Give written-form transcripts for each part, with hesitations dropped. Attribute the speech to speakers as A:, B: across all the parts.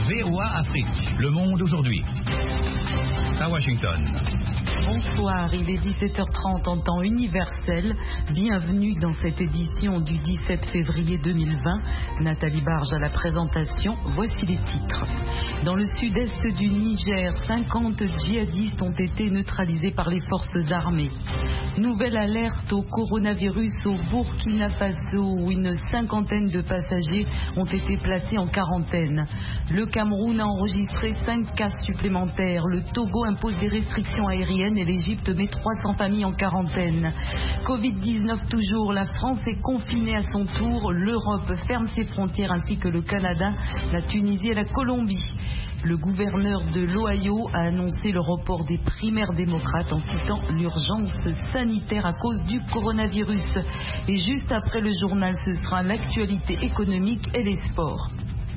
A: VOA Afrique, le monde aujourd'hui. À Washington.
B: Bonsoir, il est 17h30 en temps universel. Bienvenue dans cette édition du 17 février 2020. Nathalie Barge à la présentation. Voici les titres. Dans le sud-est du Niger, 50 djihadistes ont été neutralisés par les forces armées. Nouvelle alerte au coronavirus au Burkina Faso où une cinquantaine de passagers ont été placés en quarantaine. Le Cameroun a enregistré 5 cas supplémentaires. Le Togo impose des restrictions aériennes et l'Égypte met 300 familles en quarantaine. Covid-19 toujours, la France est confinée à son tour. L'Europe ferme ses frontières ainsi que le Canada, la Tunisie et la Colombie. Le gouverneur de l'Ohio a annoncé le report des primaires démocrates en citant l'urgence sanitaire à cause du coronavirus. Et juste après le journal, ce sera l'actualité économique et les sports.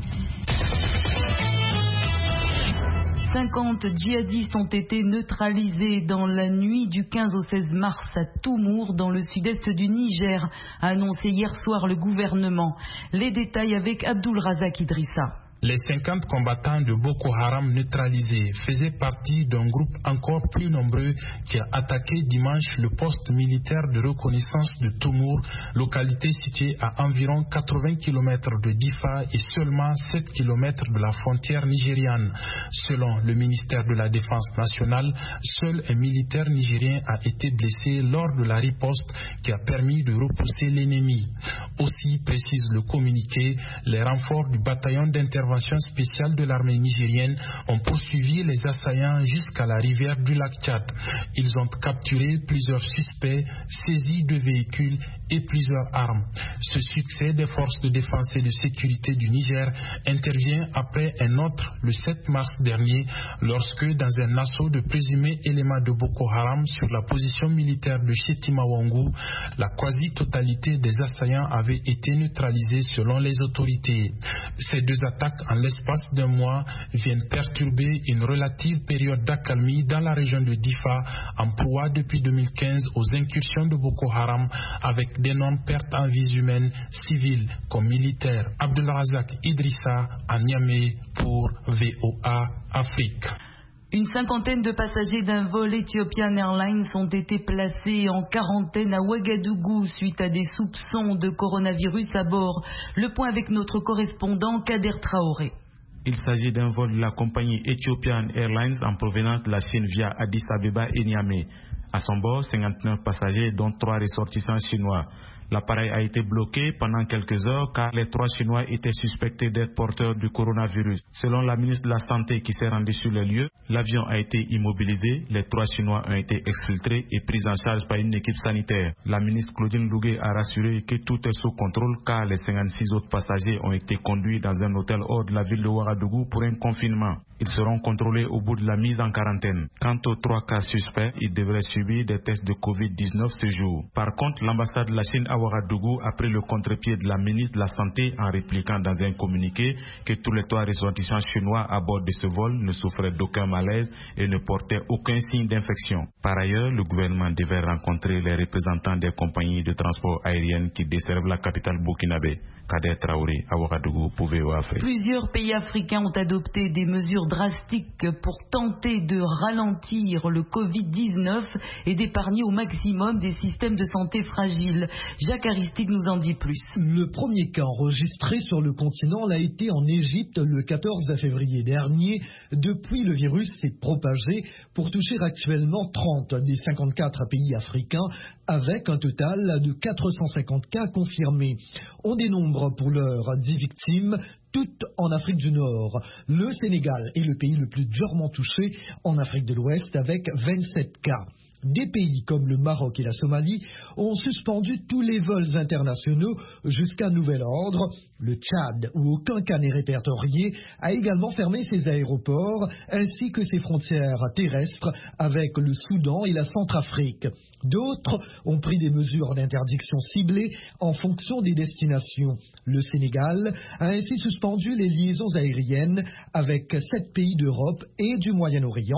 B: 50 djihadistes ont été neutralisés dans la nuit du 15 au 16 mars à Toumour, dans le sud-est du Niger, a annoncé hier soir le gouvernement. Les détails avec Abdul Razak Idrissa.
C: Les 50 combattants de Boko Haram neutralisés faisaient partie d'un groupe encore plus nombreux qui a attaqué dimanche le poste militaire de reconnaissance de Toumour, localité située à environ 80 km de Difa et seulement 7 km de la frontière nigériane. Selon le ministère de la Défense nationale, seul un militaire nigérien a été blessé lors de la riposte qui a permis de repousser l'ennemi. Aussi, précise le communiqué, les renforts du bataillon d'intervention spéciale de l'armée nigérienne ont poursuivi les assaillants jusqu'à la rivière du lac Tchad. Ils ont capturé plusieurs suspects, saisi 2 véhicules et plusieurs armes. Ce succès des forces de défense et de sécurité du Niger intervient après un autre le 7 mars dernier lorsque dans un assaut de présumés éléments de Boko Haram sur la position militaire de Shetima Wangou, la quasi-totalité des assaillants avait été neutralisée selon les autorités. Ces 2 attaques en l'espace d'un mois viennent perturber une relative période d'accalmie dans la région de Difa, en proie depuis 2015 aux incursions de Boko Haram avec d'énormes pertes en vies humaines, civiles comme militaires. Abdul Razak Idrissa à Niamey pour VOA Afrique.
B: Une cinquantaine de passagers d'un vol Ethiopian Airlines ont été placés en quarantaine à Ouagadougou suite à des soupçons de coronavirus à bord. Le point avec notre correspondant Kader Traoré.
D: Il s'agit d'un vol de la compagnie Ethiopian Airlines en provenance de la Chine via Addis Abeba et Niamey. À son bord, 59 passagers dont 3 ressortissants chinois. L'appareil a été bloqué pendant quelques heures car les 3 Chinois étaient suspectés d'être porteurs du coronavirus. Selon la ministre de la Santé qui s'est rendue sur le lieu, l'avion a été immobilisé, les 3 Chinois ont été exfiltrés et pris en charge par une équipe sanitaire. La ministre Claudine Lougué a rassuré que tout est sous contrôle car les 56 autres passagers ont été conduits dans un hôtel hors de la ville de Ouagadougou pour un confinement. Ils seront contrôlés au bout de la mise en quarantaine. Quant aux 3 cas suspects, ils devraient subir des tests de Covid-19 ce jour. Par contre, l'ambassade de la Chine à Ouagadougou a pris le contre-pied de la ministre de la Santé en répliquant dans un communiqué que tous les 3 ressortissants chinois à bord de ce vol ne souffraient d'aucun malaise et ne portaient aucun signe d'infection. Par ailleurs, le gouvernement devait rencontrer les représentants des compagnies de transport aériennes qui desservent la capitale burkinabé. Kader Traoré à Ouagadougou pour VOA Afrique.
B: Plusieurs pays africains ont adopté des mesures drastiques pour tenter de ralentir le Covid-19 et d'épargner au maximum des systèmes de santé fragiles. Jacques Aristide nous en dit plus.
E: Le premier cas enregistré sur le continent l'a été en Égypte le 14 février dernier. Depuis, le virus s'est propagé pour toucher actuellement 30 des 54 pays africains avec un total de 450 cas confirmés. On dénombre pour l'heure 10 victimes, toutes en Afrique du Nord. Le Sénégal est le pays le plus durement touché en Afrique de l'Ouest avec 27 cas. Des pays comme le Maroc et la Somalie ont suspendu tous les vols internationaux jusqu'à nouvel ordre. Le Tchad, où aucun cas n'est répertorié, a également fermé ses aéroports ainsi que ses frontières terrestres avec le Soudan et la Centrafrique. D'autres ont pris des mesures d'interdiction ciblées en fonction des destinations. Le Sénégal a ainsi suspendu les liaisons aériennes avec 7 pays d'Europe et du Moyen-Orient.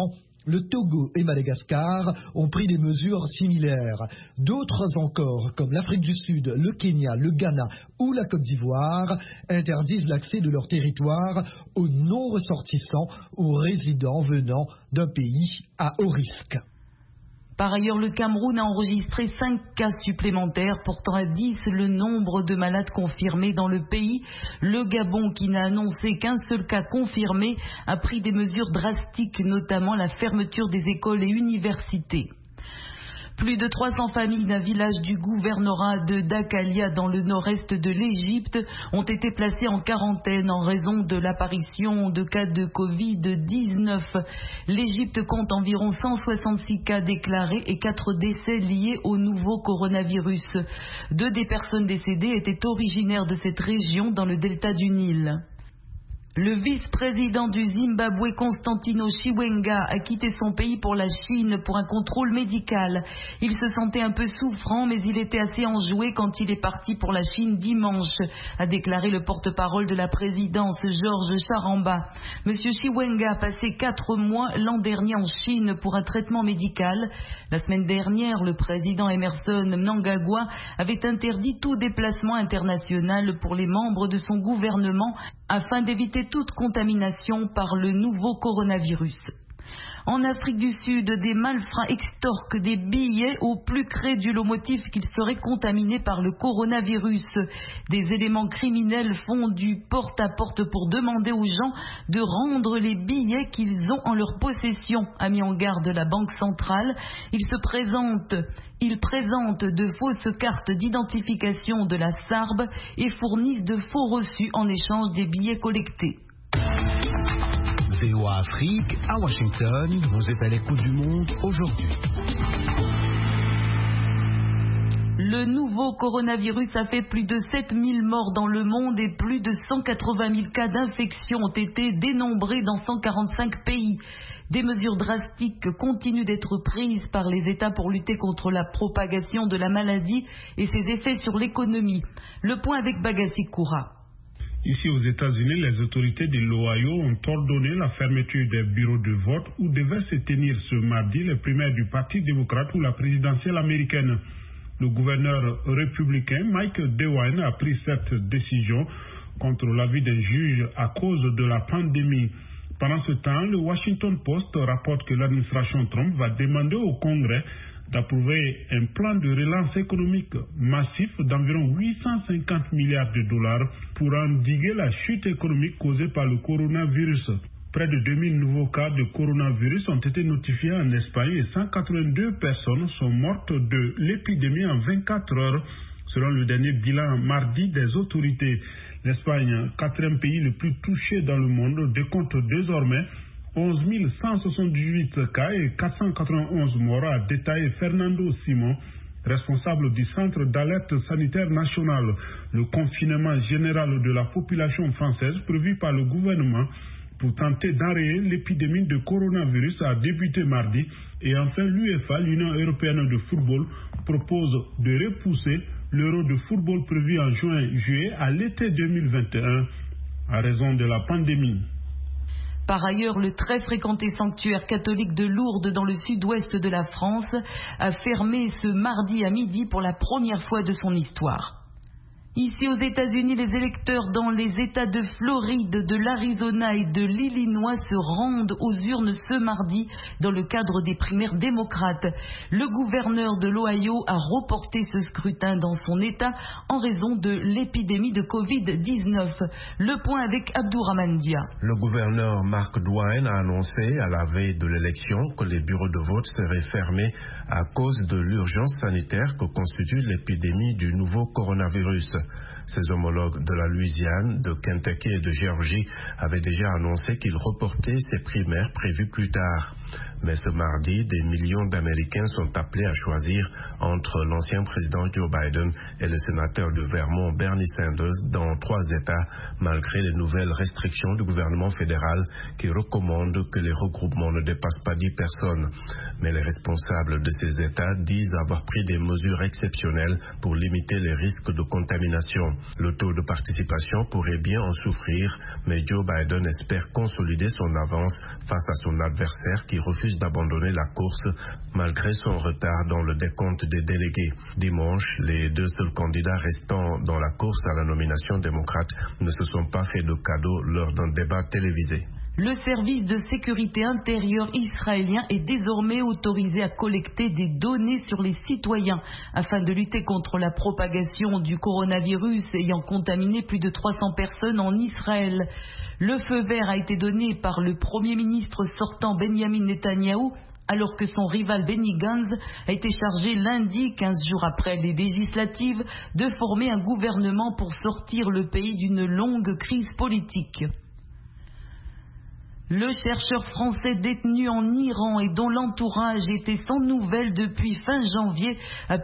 E: Le Togo et Madagascar ont pris des mesures similaires. D'autres encore, comme l'Afrique du Sud, le Kenya, le Ghana ou la Côte d'Ivoire, interdisent l'accès de leur territoire aux non-ressortissants, aux résidents venant d'un pays à haut risque.
B: Par ailleurs, le Cameroun a enregistré 5 cas supplémentaires, portant à 10 le nombre de malades confirmés dans le pays. Le Gabon, qui n'a annoncé qu'un seul cas confirmé, a pris des mesures drastiques, notamment la fermeture des écoles et universités. Plus de 300 familles d'un village du gouvernorat de Dakalia dans le nord-est de l'Égypte ont été placées en quarantaine en raison de l'apparition de cas de Covid-19. L'Égypte compte environ 166 cas déclarés et 4 décès liés au nouveau coronavirus. 2 des personnes décédées étaient originaires de cette région dans le delta du Nil. Le vice-président du Zimbabwe, Constantino Chiwenga, a quitté son pays pour la Chine pour un contrôle médical. Il se sentait un peu souffrant, mais il était assez enjoué quand il est parti pour la Chine dimanche, a déclaré le porte-parole de la présidence, Georges Charamba. Monsieur Chiwenga a passé 4 mois l'an dernier en Chine pour un traitement médical. La semaine dernière, le président Emerson Mnangagwa avait interdit tout déplacement international pour les membres de son gouvernement afin d'éviter toute contamination par le nouveau coronavirus. En Afrique du Sud, des malfrats extorquent des billets au plus crédule au motif qu'ils seraient contaminés par le coronavirus. Des éléments criminels font du porte-à-porte pour demander aux gens de rendre les billets qu'ils ont en leur possession, a mis en garde la Banque centrale. Ils présentent de fausses cartes d'identification de la SARB et fournissent de faux reçus en échange des billets collectés.
A: VOA Afrique, à Washington, vous êtes à l'écoute du monde aujourd'hui.
B: Le nouveau coronavirus a fait plus de 7000 morts dans le monde et plus de 180 000 cas d'infection ont été dénombrés dans 145 pays. Des mesures drastiques continuent d'être prises par les États pour lutter contre la propagation de la maladie et ses effets sur l'économie. Le point avec Bagassi Koura.
F: Ici aux États-Unis, les autorités de l'Ohio ont ordonné la fermeture des bureaux de vote où devaient se tenir ce mardi les primaires du Parti démocrate ou la présidentielle américaine. Le gouverneur républicain Mike DeWine a pris cette décision contre l'avis d'un juge à cause de la pandémie. Pendant ce temps, le Washington Post rapporte que l'administration Trump va demander au Congrès d'approuver un plan de relance économique massif d'environ 850 milliards de dollars pour endiguer la chute économique causée par le coronavirus. Près de 2000 nouveaux cas de coronavirus ont été notifiés en Espagne et 182 personnes sont mortes de l'épidémie en 24 heures, selon le dernier bilan mardi des autorités. L'Espagne, 4e pays le plus touché dans le monde, décompte désormais 11 178 cas et 491 morts, a détaillé Fernando Simon, responsable du Centre d'alerte sanitaire national. Le confinement général de la population française prévu par le gouvernement pour tenter d'enrayer l'épidémie de coronavirus a débuté mardi. Et enfin, l'UEFA, l'Union européenne de football, propose de repousser l'Euro de football prévu en juin-juillet à l'été 2021 à raison de la pandémie.
B: Par ailleurs, le très fréquenté sanctuaire catholique de Lourdes dans le sud-ouest de la France a fermé ce mardi à midi pour la première fois de son histoire. Ici aux États-Unis, les électeurs dans les États de Floride, de l'Arizona et de l'Illinois se rendent aux urnes ce mardi dans le cadre des primaires démocrates. Le gouverneur de l'Ohio a reporté ce scrutin dans son État en raison de l'épidémie de Covid-19. Le point avec Abdourahmane Dia.
G: Le gouverneur Mark Dwyer a annoncé à la veille de l'élection que les bureaux de vote seraient fermés à cause de l'urgence sanitaire que constitue l'épidémie du nouveau coronavirus. Ses homologues de la Louisiane, de Kentucky et de Géorgie avaient déjà annoncé qu'ils reportaient ces primaires prévues plus tard. Mais ce mardi, des millions d'Américains sont appelés à choisir entre l'ancien président Joe Biden et le sénateur de Vermont Bernie Sanders dans 3 États, malgré les nouvelles restrictions du gouvernement fédéral qui recommandent que les regroupements ne dépassent pas 10 personnes. Mais les responsables de ces États disent avoir pris des mesures exceptionnelles pour limiter les risques de contamination. Le taux de participation pourrait bien en souffrir, mais Joe Biden espère consolider son avance face à son adversaire qui refuse refuse d'abandonner la course malgré son retard dans le décompte des délégués. Dimanche, les 2 seuls candidats restants dans la course à la nomination démocrate ne se sont pas fait de cadeau lors d'un débat télévisé.
B: Le service de sécurité intérieure israélien est désormais autorisé à collecter des données sur les citoyens afin de lutter contre la propagation du coronavirus ayant contaminé plus de 300 personnes en Israël. Le feu vert a été donné par le Premier ministre sortant Benjamin Netanyahou alors que son rival Benny Gantz a été chargé lundi, 15 jours après les législatives, de former un gouvernement pour sortir le pays d'une longue crise politique. Le chercheur français détenu en Iran et dont l'entourage était sans nouvelles depuis fin janvier a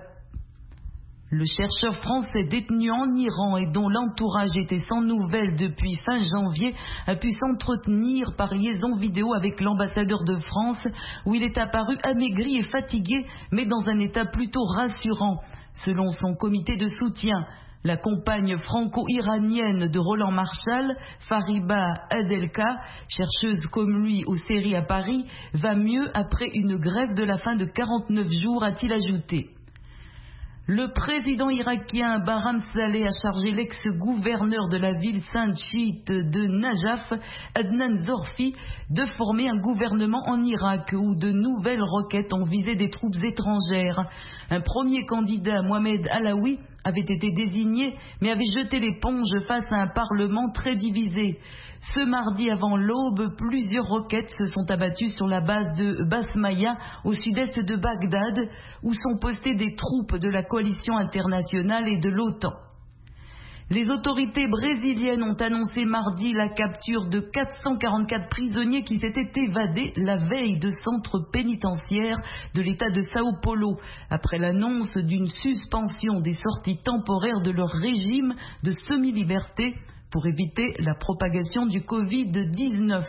B: pu s'entretenir par liaison vidéo avec l'ambassadeur de France où il est apparu amaigri et fatigué mais dans un état plutôt rassurant. Selon son comité de soutien, la compagne franco-iranienne de Roland Marshall, Fariba Adelka, chercheuse comme lui aux séries à Paris, va mieux après une grève de la faim de 49 jours, a-t-il ajouté. Le président irakien Barham Saleh a chargé l'ex-gouverneur de la ville sainte chiite de Najaf, Adnan Zorfi, de former un gouvernement en Irak où de nouvelles requêtes ont visé des troupes étrangères. Un premier candidat, Mohamed Alaoui, avait été désigné mais avait jeté l'éponge face à un parlement très divisé. Ce mardi avant l'aube, plusieurs roquettes se sont abattues sur la base de Basmaya au sud-est de Bagdad où sont postées des troupes de la coalition internationale et de l'OTAN. Les autorités brésiliennes ont annoncé mardi la capture de 444 prisonniers qui s'étaient évadés la veille de centres pénitentiaires de l'État de Sao Paulo, après l'annonce d'une suspension des sorties temporaires de leur régime de semi-liberté pour éviter la propagation du Covid-19.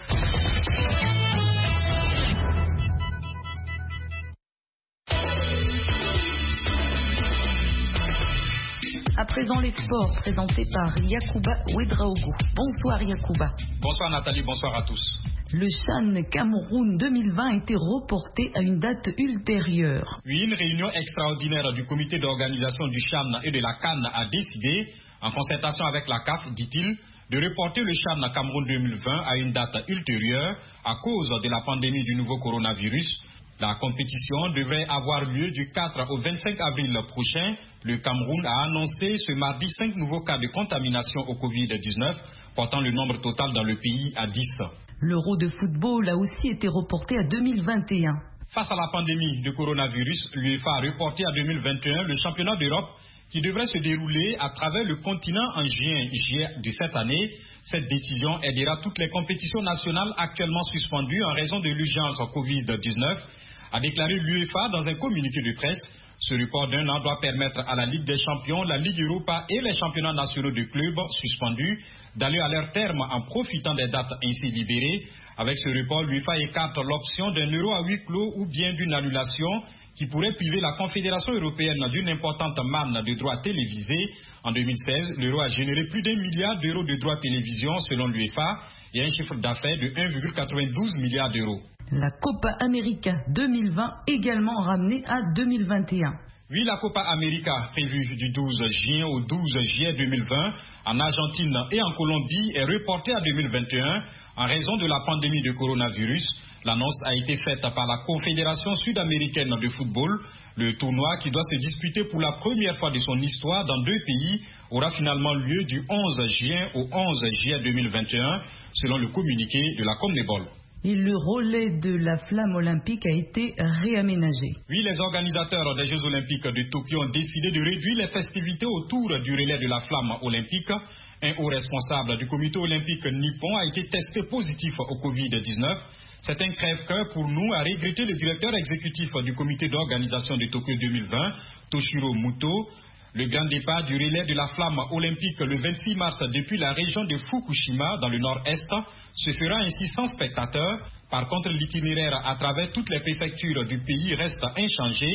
B: À présent, les sports présentés par Yacouba Ouedraogo. Bonsoir Yacouba.
H: Bonsoir Nathalie, bonsoir à tous.
B: Le CHAN Cameroun 2020 a été reporté à une date ultérieure.
H: Oui, une réunion extraordinaire du comité d'organisation du CHAN et de la CAN a décidé, en concertation avec la CAF, dit-il, de reporter le CHAN Cameroun 2020 à une date ultérieure à cause de la pandémie du nouveau coronavirus. La compétition devrait avoir lieu du 4 au 25 avril prochain. Le Cameroun a annoncé ce mardi 5 nouveaux cas de contamination au Covid-19, portant le nombre total dans le pays à 10.
B: L'Euro de football a aussi été reporté à 2021.
H: Face à la pandémie de coronavirus, l'UEFA a reporté à 2021 le championnat d'Europe qui devrait se dérouler à travers le continent en juillet de cette année. Cette décision aidera toutes les compétitions nationales actuellement suspendues en raison de l'urgence Covid-19, a déclaré l'UEFA dans un communiqué de presse. Ce report d'un an doit permettre à la Ligue des Champions, la Ligue Europa et les championnats nationaux de clubs suspendus d'aller à leur terme en profitant des dates ainsi libérées. Avec ce report, l'UEFA écarte l'option d'un euro à huis clos ou bien d'une annulation qui pourrait priver la Confédération européenne d'une importante manne de droits télévisés. En 2016, l'euro a généré plus d'1 milliard d'euros de droits télévision selon l'UEFA et un chiffre d'affaires de 1,92 milliard d'euros.
B: La Copa América 2020 également ramenée à 2021.
H: Oui, la Copa América prévue du 12 juin au 12 juillet 2020 en Argentine et en Colombie est reportée à 2021 en raison de la pandémie de coronavirus. L'annonce a été faite par la Confédération sud-américaine de football. Le tournoi, qui doit se disputer pour la première fois de son histoire dans 2 pays, aura finalement lieu du 11 juin au 11 juillet 2021, selon le communiqué de la CONMEBOL.
B: Et le relais de la flamme olympique a été réaménagé.
H: Oui, les organisateurs des Jeux olympiques de Tokyo ont décidé de réduire les festivités autour du relais de la flamme olympique. Un haut responsable du comité olympique nippon a été testé positif au Covid-19. C'est un crève-cœur pour nous, a regretté le directeur exécutif du comité d'organisation de Tokyo 2020, Toshiro Muto. Le grand départ du relais de la flamme olympique le 26 mars depuis la région de Fukushima dans le nord-est se fera ainsi sans spectateurs. Par contre, l'itinéraire à travers toutes les préfectures du pays reste inchangé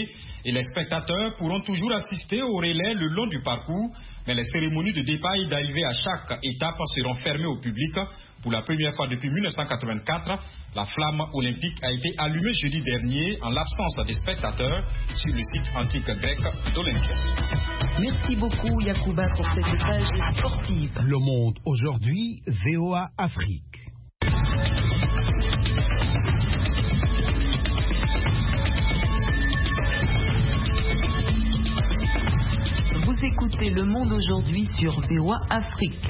H: et les spectateurs pourront toujours assister au relais le long du parcours, mais les cérémonies de départ et d'arrivée à chaque étape seront fermées au public. Pour la première fois depuis 1984, la flamme olympique a été allumée jeudi dernier en l'absence des spectateurs sur le site antique grec d'Olympia.
B: Merci beaucoup Yacouba pour cette page sportive.
A: Le Monde aujourd'hui, VOA Afrique.
B: Vous écoutez Le Monde aujourd'hui sur VOA Afrique.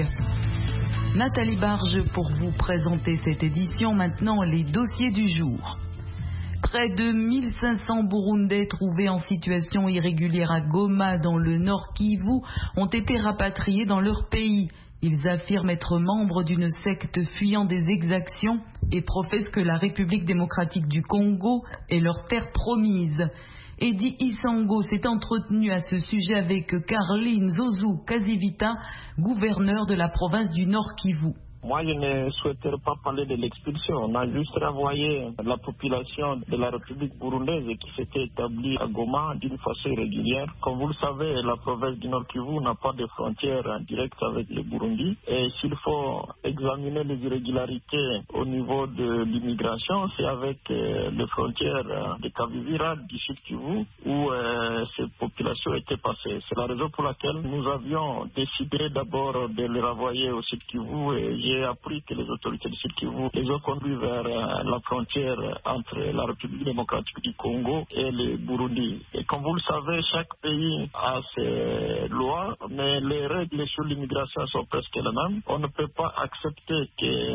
B: Nathalie Barge pour vous présenter cette édition. Maintenant, les dossiers du jour. Près de 1500 Burundais trouvés en situation irrégulière à Goma, dans le Nord Kivu, ont été rapatriés dans leur pays. Ils affirment être membres d'une secte fuyant des exactions et professent que la République démocratique du Congo est leur terre promise. Eddie Isango s'est entretenu à ce sujet avec Carline Zouzou Kazivita, gouverneur de la province du Nord Kivu.
I: Moi, je ne souhaiterais pas parler de l'expulsion. On a juste renvoyé la population de la République burundaise qui s'était établie à Goma d'une façon irrégulière. Comme vous le savez, la province du Nord Kivu n'a pas de frontières directes avec le Burundi. Et s'il faut examiner les irrégularités au niveau de l'immigration, c'est avec les frontières de Kavivira, du Sud Kivu, où ces populations étaient passées. C'est la raison pour laquelle nous avions décidé d'abord de les renvoyer au Sud Kivu et j'ai appris que les autorités du Sud Kivu les ont conduits vers la frontière entre la République démocratique du Congo et le Burundi. Et comme vous le savez, chaque pays a ses lois, mais les règles sur l'immigration sont presque les mêmes. On ne peut pas accepter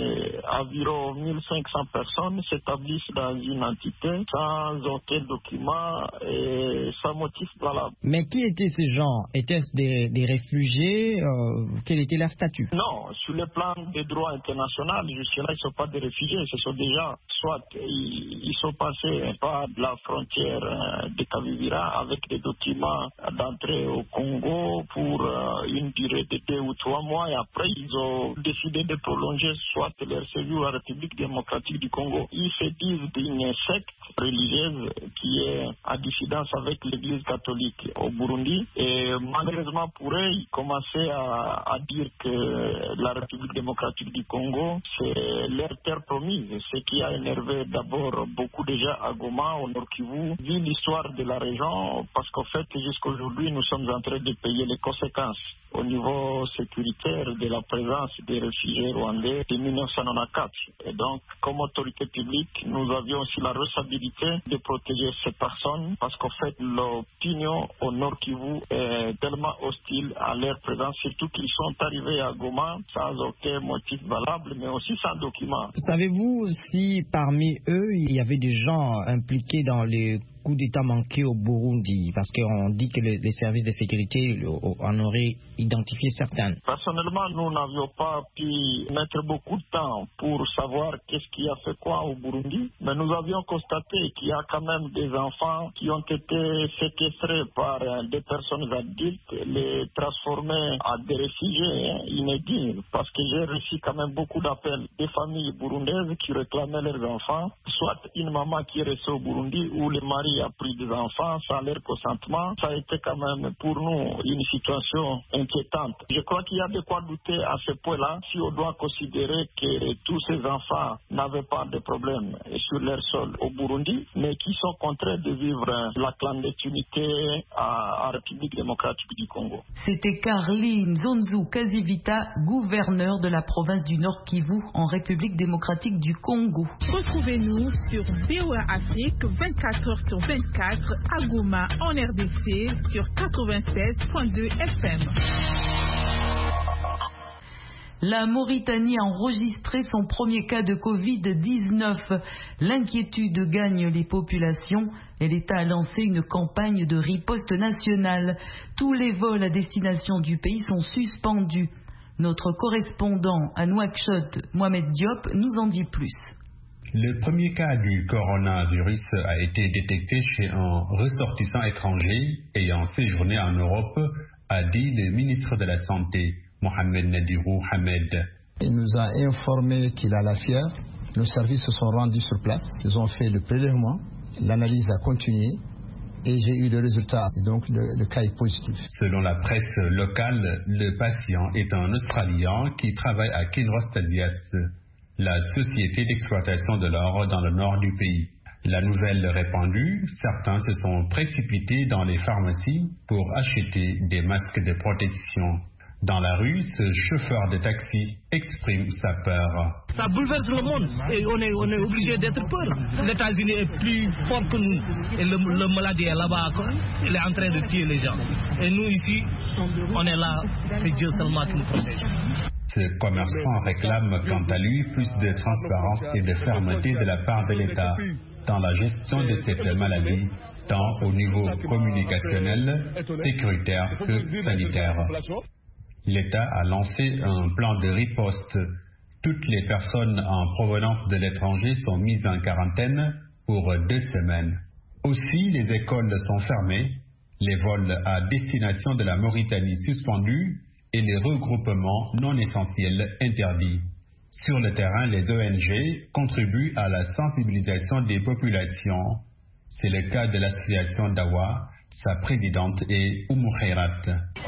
I: qu'environ 1500 personnes s'établissent dans une entité sans aucun document et sans motif valable.
J: Mais qui étaient ces gens? Étaient-ce des réfugiés? Quel était leur statut?
I: Non, sur le plan des droits internationaux, jusque-là, ils ne sont pas des réfugiés. Ce sont déjà, soit ils sont passés par la frontière de Kavivira avec des documents d'entrée au Congo pour une durée de 2 ou 3 mois et après, ils ont décidé de prolonger soit leur séjour à la République démocratique du Congo. Ils se disent d'une secte religieuse qui est en dissidence avec l'Église catholique au Burundi et malheureusement pour eux, ils commençaient à dire que la République démocratique du Congo, c'est leur terre promise, ce qui a énervé d'abord beaucoup de gens à Goma, au Nord Kivu, vu l'histoire de la région, parce qu'en fait, jusqu'à aujourd'hui, nous sommes en train de payer les conséquences au niveau sécuritaire de la présence des réfugiés rwandais de 1994. Et donc, comme autorité publique, nous avions aussi la responsabilité de protéger ces personnes, parce qu'en fait, l'opinion au Nord Kivu est tellement hostile à leur présence, surtout qu'ils sont arrivés à Goma sans aucun motif valable, mais aussi sans document.
J: Savez-vous si parmi eux, il y avait des gens impliqués dans les coups d'État manqués au Burundi? Parce qu'on dit que les services de sécurité en auraient identifié certains.
I: Personnellement, nous n'avions pas pu mettre beaucoup de temps pour savoir qu'est-ce qui a fait quoi au Burundi, mais nous avions constaté qu'il y a quand même des enfants qui ont été séquestrés par des personnes adultes, les transformés en des réfugiés inédits, parce que j'ai reçu quand même beaucoup d'appels des familles burundaises qui réclamaient leurs enfants, soit une maman qui est restée au Burundi ou le mari a pris des enfants sans leur consentement. Ça a été quand même pour nous une situation inquiétante. Je crois qu'il y a de quoi douter à ce point-là si on doit considérer que tous ces enfants n'avaient pas de problème sur leur sol au Burundi, mais qui sont contraints de vivre la clandestinité à République démocratique du Congo.
B: C'était Carline Zonzou Kazivita, gouverneur de la province du Nord Kivu en République démocratique du Congo.
K: Retrouvez-nous sur VOA Afrique 24h/24 à Goma en RDC sur 96.2 FM.
B: La Mauritanie a enregistré son premier cas de Covid-19. L'inquiétude gagne les populations et l'État a lancé une campagne de riposte nationale. Tous les vols à destination du pays sont suspendus. Notre correspondant à Nouakchott, Mohamed Diop, nous en dit plus.
L: Le premier cas du coronavirus a été détecté chez un ressortissant étranger ayant séjourné en Europe, a dit le ministre de la Santé, Mohamed Nadirou Hamed.
M: Il nous a informé qu'il a la fièvre. Nos services se sont rendus sur place. Ils ont fait le prélèvement. L'analyse a continué. et j'ai eu le résultat. Et donc le cas est positif.
L: Selon la presse locale, le patient est un Australien qui travaille à Kinross Tasiast, la société d'exploitation de l'or dans le nord du pays. La nouvelle répandue, certains se sont précipités dans les pharmacies pour acheter des masques de protection. Dans la rue, ce chauffeur de taxi exprime sa peur.
N: Ça bouleverse le monde et on est obligé d'être peur. Les États-Unis est plus fort que nous et le maladie est là-bas, il est en train de tuer les gens. Et nous ici, on est là, c'est Dieu seulement qui nous protège.
L: Ce commerçant réclame quant à lui plus de transparence et de fermeté de la part de l'État dans la gestion de cette maladie, tant au niveau communicationnel, sécuritaire que sanitaire. L'État a lancé un plan de riposte. Toutes les personnes en provenance de l'étranger sont mises en quarantaine pour 2 semaines. Aussi, les écoles sont fermées, les vols à destination de la Mauritanie suspendus et les regroupements non essentiels interdits. Sur le terrain, les ONG contribuent à la sensibilisation des populations. C'est le cas de l'association Dawa. Sa présidente est Oumou Khairat.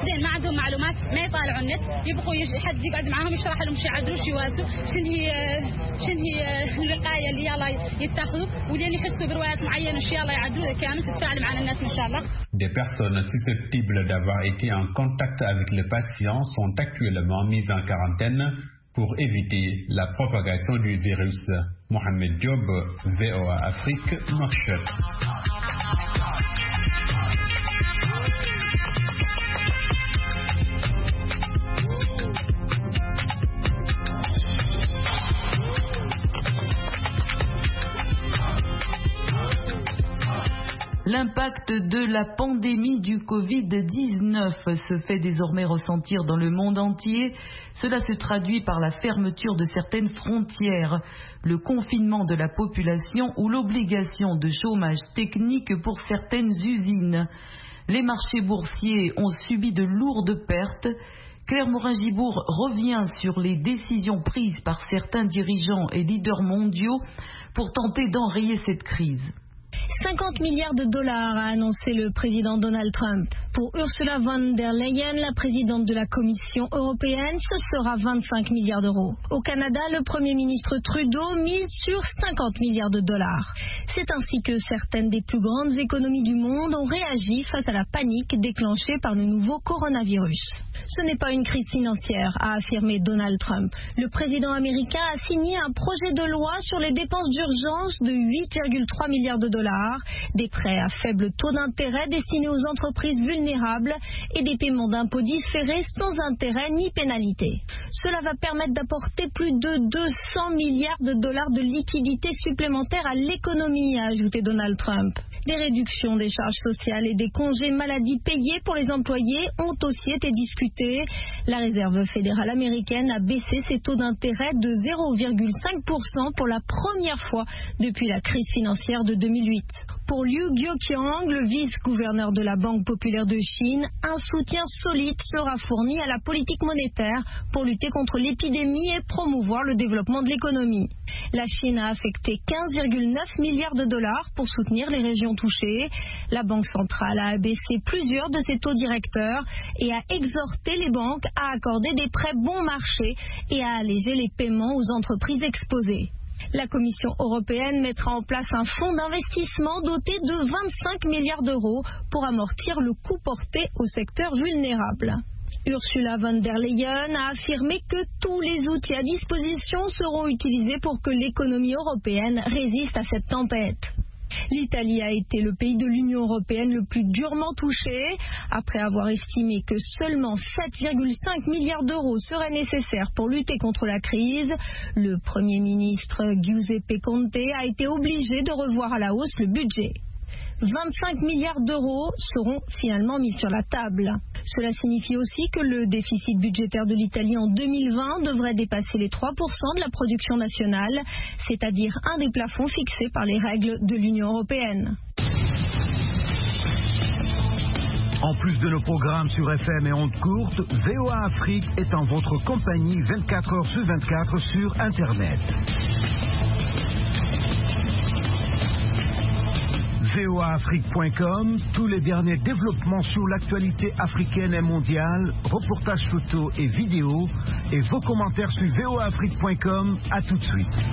L: Des personnes susceptibles d'avoir été en contact avec le patient sont actuellement mises en quarantaine pour éviter la propagation du virus. Mohamed Diop, VOA Afrique, Nouakchott.
B: L'impact de la pandémie du Covid-19 se fait désormais ressentir dans le monde entier. Cela se traduit par la fermeture de certaines frontières, le confinement de la population ou l'obligation de chômage technique pour certaines usines. Les marchés boursiers ont subi de lourdes pertes. Claire Morin-Gibour revient sur les décisions prises par certains dirigeants et leaders mondiaux pour tenter d'enrayer cette crise.
O: 50 milliards de dollars a annoncé le président Donald Trump. Pour Ursula von der Leyen, la présidente de la Commission européenne, ce sera 25 milliards d'euros. Au Canada, le Premier ministre Trudeau mise sur 50 milliards de dollars. C'est ainsi que certaines des plus grandes économies du monde ont réagi face à la panique déclenchée par le nouveau coronavirus. Ce n'est pas une crise financière, a affirmé Donald Trump. Le président américain a signé un projet de loi sur les dépenses d'urgence de 8,3 milliards de dollars, des prêts à faible taux d'intérêt destinés aux entreprises vulnérables et des paiements d'impôts différés sans intérêt ni pénalité. Cela va permettre d'apporter plus de 200 milliards de dollars de liquidités supplémentaires à l'économie, a ajouté Donald Trump. Des réductions des charges sociales et des congés maladie payés pour les employés ont aussi été discutés. La Réserve fédérale américaine a baissé ses taux d'intérêt de 0,5% pour la première fois depuis la crise financière de 2008. Pour Liu Guoqiang, le vice-gouverneur de la Banque populaire de Chine, un soutien solide sera fourni à la politique monétaire pour lutter contre l'épidémie et promouvoir le développement de l'économie. La Chine a affecté 15,9 milliards de dollars pour soutenir les régions touchées. La Banque centrale a abaissé plusieurs de ses taux directeurs et a exhorté les banques à accorder des prêts bon marché et à alléger les paiements aux entreprises exposées. La Commission européenne mettra en place un fonds d'investissement doté de 25 milliards d'euros pour amortir le coût porté au secteur vulnérable. Ursula von der Leyen a affirmé que tous les outils à disposition seront utilisés pour que l'économie européenne résiste à cette tempête. L'Italie a été le pays de l'Union européenne le plus durement touché. Après avoir estimé que seulement 7,5 milliards d'euros seraient nécessaires pour lutter contre la crise, le Premier ministre Giuseppe Conte a été obligé de revoir à la hausse le budget. 25 milliards d'euros seront finalement mis sur la table. Cela signifie aussi que le déficit budgétaire de l'Italie en 2020 devrait dépasser les 3% de la production nationale, c'est-à-dire un des plafonds fixés par les règles de l'Union européenne.
A: En plus de nos programmes sur FM et ondes courtes, VOA Afrique est en votre compagnie 24 heures sur 24 sur Internet. voaafrique.com, tous les derniers développements sur l'actualité africaine et mondiale, reportages photos et vidéos, et vos commentaires sur voaafrique.com. À tout de suite.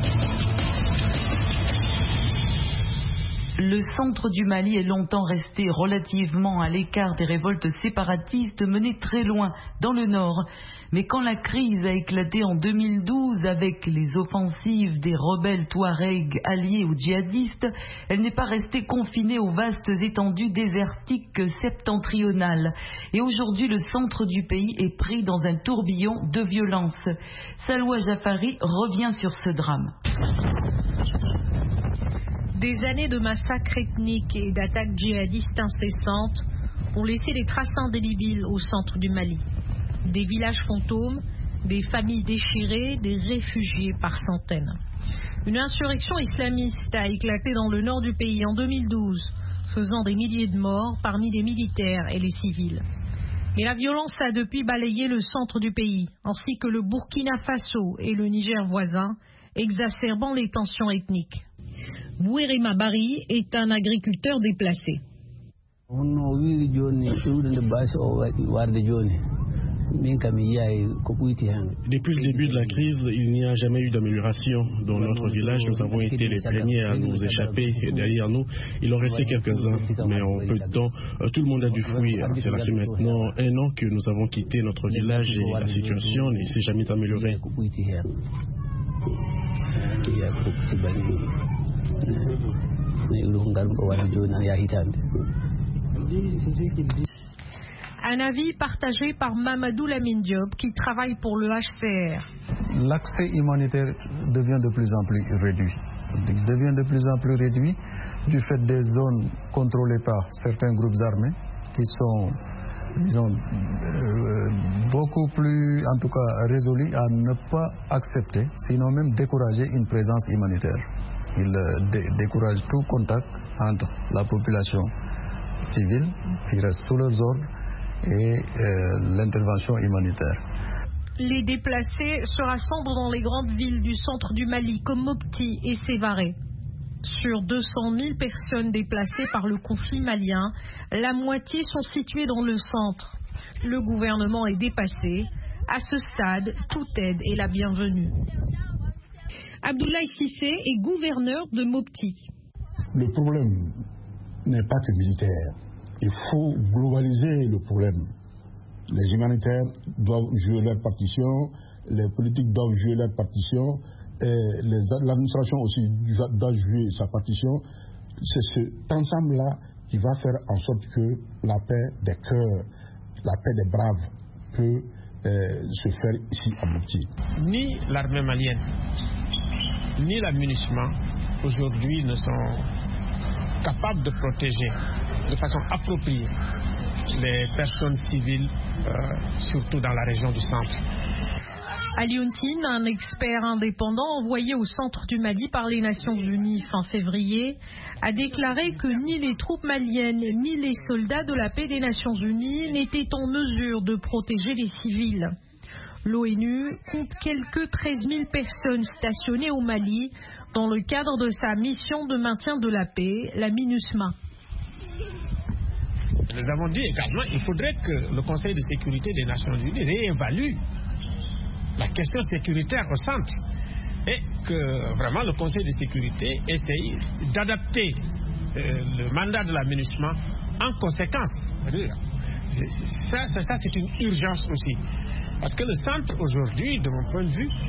B: Le centre du Mali est longtemps resté relativement à l'écart des révoltes séparatistes menées très loin dans le nord. Mais quand la crise a éclaté en 2012 avec les offensives des rebelles touaregs alliés aux djihadistes, elle n'est pas restée confinée aux vastes étendues désertiques septentrionales. Et aujourd'hui, le centre du pays est pris dans un tourbillon de violence. Salwa Jafari revient sur ce drame.
P: Des années de massacres ethniques et d'attaques djihadistes incessantes ont laissé des traces indélébiles au centre du Mali. Des villages fantômes, des familles déchirées, des réfugiés par centaines. Une insurrection islamiste a éclaté dans le nord du pays en 2012, faisant des milliers de morts parmi les militaires et les civils. Mais la violence a depuis balayé le centre du pays, ainsi que le Burkina Faso et le Niger voisin, exacerbant les tensions ethniques. Bouéré Mabari est un agriculteur déplacé.
Q: Depuis le début de la crise, il n'y a jamais eu d'amélioration. Dans notre village, nous avons été les premiers à nous échapper et derrière nous, il en restait quelques-uns. Mais en peu de temps, tout le monde a dû fuir. Cela fait maintenant 1 an que nous avons quitté notre village et la situation ne s'est jamais améliorée.
P: Un avis partagé par Mamadou Lamine Diop qui travaille pour le HCR.
R: L'accès humanitaire devient de plus en plus réduit du fait des zones contrôlées par certains groupes armés qui sont, disons, beaucoup plus, en tout cas, résolus à ne pas accepter, sinon même décourager une présence humanitaire. Ils découragent tout contact entre la population civile qui reste sous leurs ordres et l'intervention humanitaire.
P: Les déplacés se rassemblent dans les grandes villes du centre du Mali comme Mopti et Sévaré. Sur 200 000 personnes déplacées par le conflit malien, la moitié sont situées dans le centre. Le gouvernement est dépassé. À ce stade, toute aide est la bienvenue. Abdoulaye Cissé est gouverneur de Mopti.
S: Le problème n'est pas que militaire. Il faut globaliser le problème. Les humanitaires doivent jouer leur partition, les politiques doivent jouer leur partition, l'administration aussi doit jouer sa partition. C'est cet ensemble-là qui va faire en sorte que la paix des cœurs, la paix des braves peut se faire ici à Mopti.
T: Ni l'armée malienne, ni la MINUSMA aujourd'hui ne sont capables de protéger de façon appropriée les personnes civiles, surtout dans la région du centre.
P: Alioune, un expert indépendant envoyé au centre du Mali par les Nations Unies fin février, a déclaré que ni les troupes maliennes ni les soldats de la paix des Nations Unies n'étaient en mesure de protéger les civils. L'ONU compte quelques 13 000 personnes stationnées au Mali dans le cadre de sa mission de maintien de la paix, la MINUSMA.
T: Nous avons dit également qu'il faudrait que le Conseil de sécurité des Nations Unies réévalue la question sécuritaire au centre et que vraiment le Conseil de sécurité essaye d'adapter le mandat de la MINUSMA en conséquence. Ça c'est une urgence aussi. Parce que le centre aujourd'hui, de mon point de vue,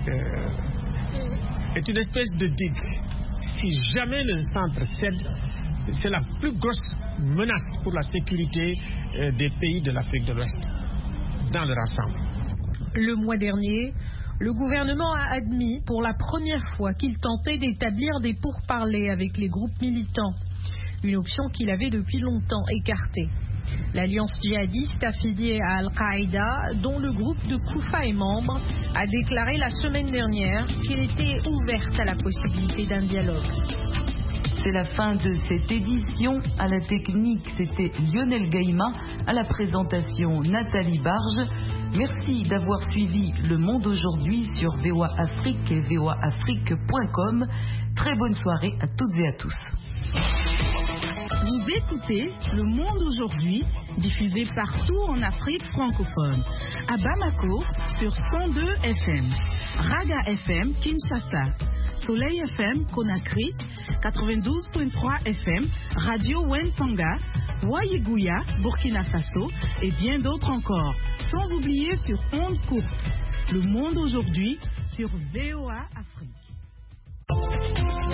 T: est une espèce de digue. Si jamais le centre cède, c'est la plus grosse menace pour la sécurité des pays de l'Afrique de l'Ouest, dans leur ensemble.
P: Le mois dernier, le gouvernement a admis pour la première fois qu'il tentait d'établir des pourparlers avec les groupes militants, une option qu'il avait depuis longtemps écartée. L'alliance djihadiste affiliée à Al-Qaïda, dont le groupe de Koufa est membre, a déclaré la semaine dernière qu'elle était ouverte à la possibilité d'un dialogue.
B: C'est la fin de cette édition. À la technique, c'était Lionel Gaïma. À la présentation, Nathalie Barge. Merci d'avoir suivi Le Monde aujourd'hui sur VOA Afrique et voaafrique.com. Très bonne soirée à toutes et à tous.
K: Vous écoutez Le Monde aujourd'hui, diffusé partout en Afrique francophone. À Bamako, sur 102 FM. Raga FM, Kinshasa. Soleil FM, Conakry. 92.3 FM. Radio Wentanga. Wayigouya, Burkina Faso. Et bien d'autres encore. Sans oublier sur ondes courtes. Le Monde aujourd'hui, sur VOA Afrique.